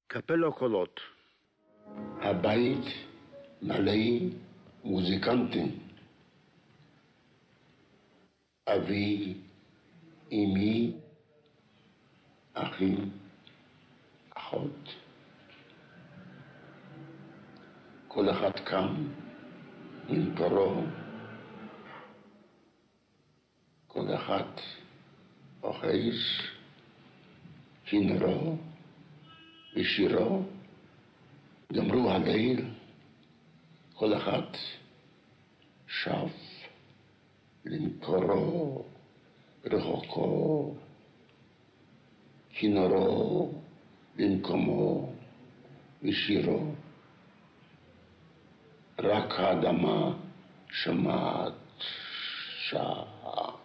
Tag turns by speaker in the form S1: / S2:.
S1: קפלו קולות.
S2: הבית מלא מוזיקנטים. אבי, אמי, אחים, אחות. כל אחד קם עם תורו. כל אחד אוחז כינורו ושירו. גמרו הליל, כל אחד שב למקורו רחוקו, כינורו במקומו ושירו. רק האדמה שמעת שעה.